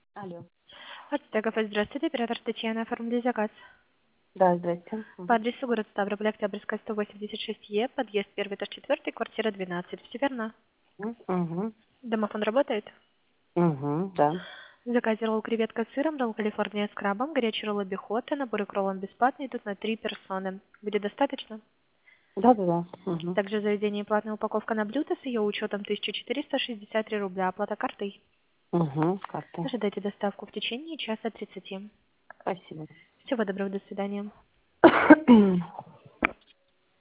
Алло. Аттека, здравствуйте, оператор Татьяна, оформили заказ. Да, здрасте. По Мгм. адресу город Ставрополь, Октябрьская, 186Е, подъезд 1-4, квартира 12. Все верно? Угу. Домофон работает? Угу, да. В заказе ролл креветка с сыром, ролл Калифорния с крабом, горячий ролл бихота, наборы к роллам бесплатные, тут на 3 персоны. Будет достаточно? Да, да, да. Угу. Также заведение платная упаковка на блюдо с ее учетом 1463 рубля, оплата картой. Угу. Карта. Ожидайте доставку в течение часа 30. Спасибо. Всего доброго, до свидания.